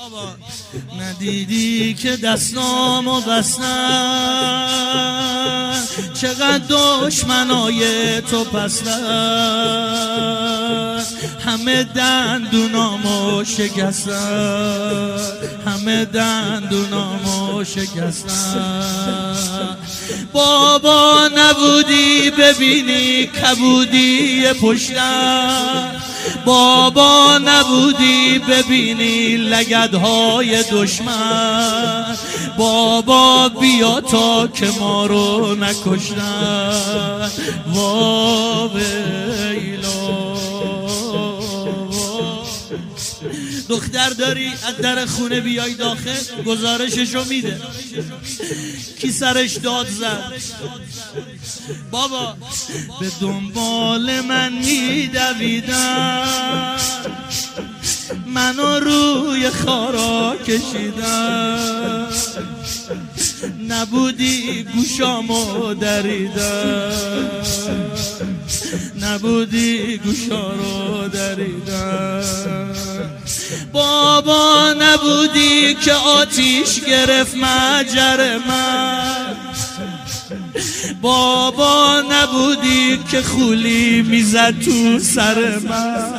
ندیدی که دستامو بستن، چقدر دشمنای تو پستن، همه دندونامو شکستن، همه دندونامو شکستن. بابا نبودی ببینی کبودی پشتم، بابا نبودی ببینی لگدهای دشمن، بابا بیا تا که ما رو نکشتن. وا ویلا. دختر داری از در خونه بیای داخل، گزارششو میده کی سرش داد زد. بابا به دنبال من میدویدن، منو روی خارا کشیدن، نبودی گوشامو دریدن، نبودی گوشا رو دریدن. بابا نبودی که آتیش گرفت مجر من، بابا نبودی که خولی میزد تو سر من،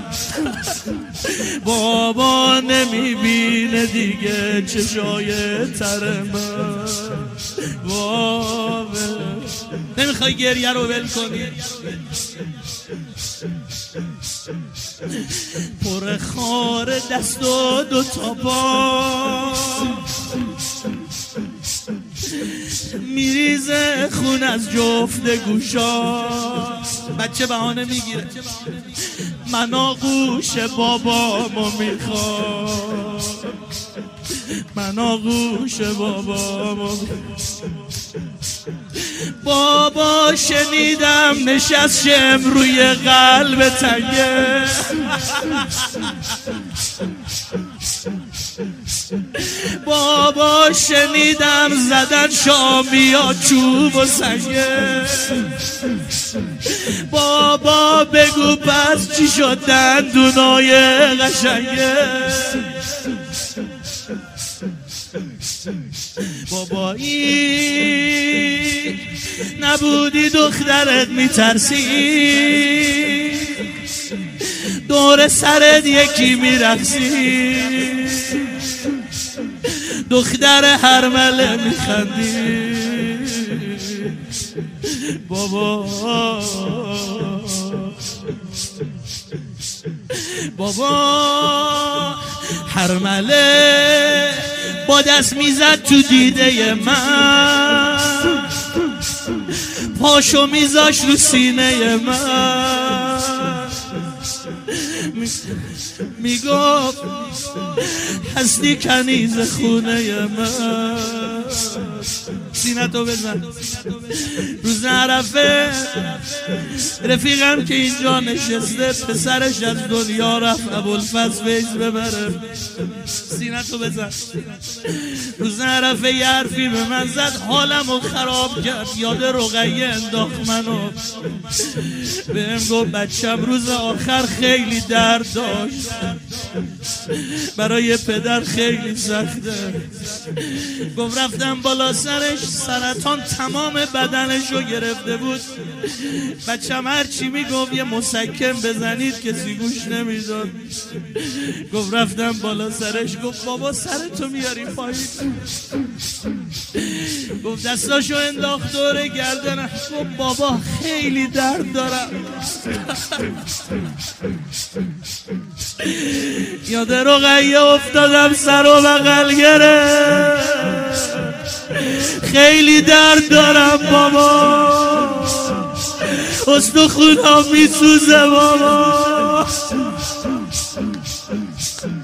بابا نمیبینه دیگه چشای تر من. بابا نمیخوای گریه رو ول کنی؟ پر خار دست و دوتا پا، میریزه خون از جفت گوشا. بچه بهانه میگیره من آغوش بابامو میخوام، من آغوش بابامو میخوام. بابا شنیدم نشستم روی قلب تنگه، بابا شنیدم زدن شامیا چوب و سنگه. بابا بگو پس چی شد دندونای قشنگه. بابایی نبودی دخترت میترسی، دور سرت یکی میرقصی، دختر هرمله میخندی. بابا بابا هرمله با دست میزد تو دیده من، پاشو میذاش رو سینه من، میگفت هستی کنیز خونه من. سینتو بزن. روز عرفه رفیقم که اینجا نشسته پسرش از دنیا رفت، ابوالفضل فیض ببره. سینتو بزن. روز عرفه یه حرفی به من زد، حالمو خراب کرد، یاد رقیه انداخت منو. بهم گفت بچم روز آخر خیلی درد داشت، برای پدر خیلی سخته. گفت رفتم بالا سرش، سرطان تمام بدنشو گرفته بود. بچم هرچی میگفت یه مسکن بزنید کسی گوش نمیداد. گفت رفتم بالا سرش، گفت بابا سرتو میاری پایین. گفت دستاشو انداخت دور گردنم، گفت بابا خیلی درد دارم. یاد رقیه افتادم، سر و بغل گرفت، خیلی درد دارم بابا، استخونم میسوزه بابا.